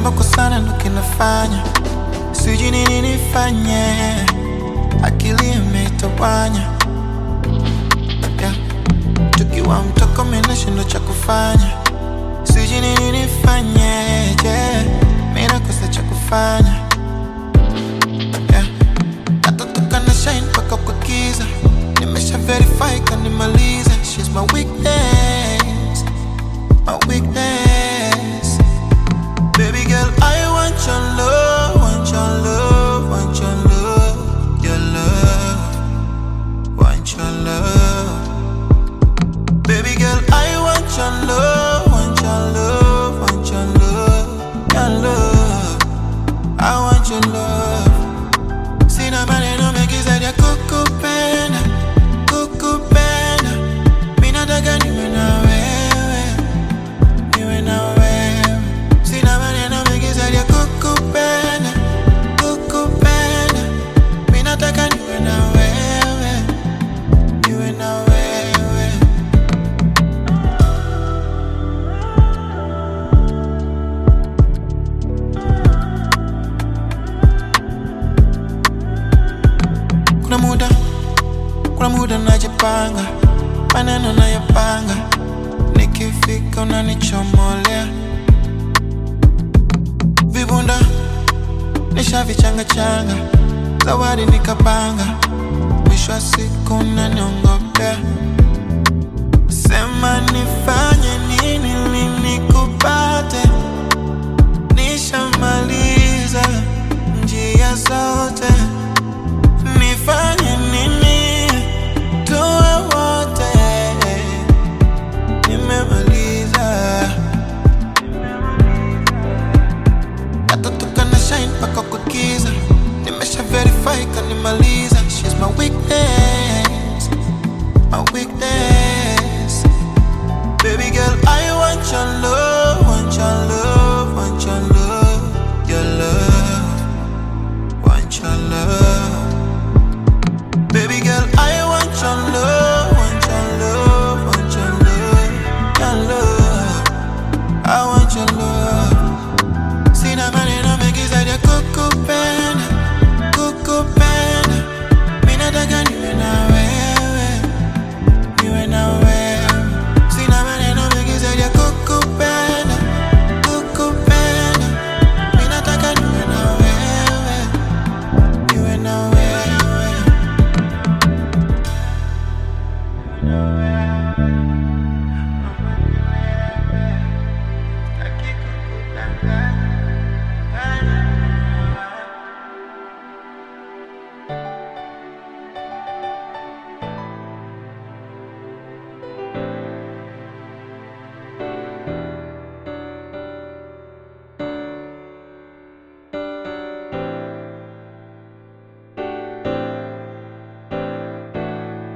sana ndo kinafanya sijui nini nifanye, akili imetawanya, yeah. Tukiwa mtoko mimi nashindwa cha kufanya, sijui nini nifanye, yeah. Mimi nakosa cha kufanya, yeah. Natotoka na shine paka kwa giza, nimesha verify kanimaliza. She's my weakness, my weakness. Baby girl, I want your love, want your love, want your love, your love, want your love. Baby girl, I want your love, want your love, want your love, your love. I want your love. Sina maneno mengi zaidi ya kukupenda, kukupenda. Mimi nataka niwe na wewe, niwe na wewe. Sina maneno mengi zaidi ya kukupenda, kukupenda. Mimi nataka niwe na wewe, niwe na wewe. Kuna muda najipanga, maneno nayapanga, nikifika unanichomolea. Vibunda nishavichanga changa, zawadi nikapanga, mwisho wa siku unaniongopea. Sema nifanye nini ili nikupate, nishamaliza njia zote. Nifanye nini tuwe wote, nimemaliza. Natotoka na shine paka kwa giza, nimesha verify kanimaliza. She's my weakness, my weakness. Baby girl, I want your love, want your love, want your love, your love, want your love. Baby girl, I want your love, want your love, want your love, your love. I want your love. Sina maneno mengi zaidi ya kukupenda, kukupenda. Mimi nataka niwe na wewe, niwe na wewe. Sina maneno mengi zaidi ya kukupenda, kukupenda. Mimi nataka niwe na wewe, niwe na wewe. I can't go down.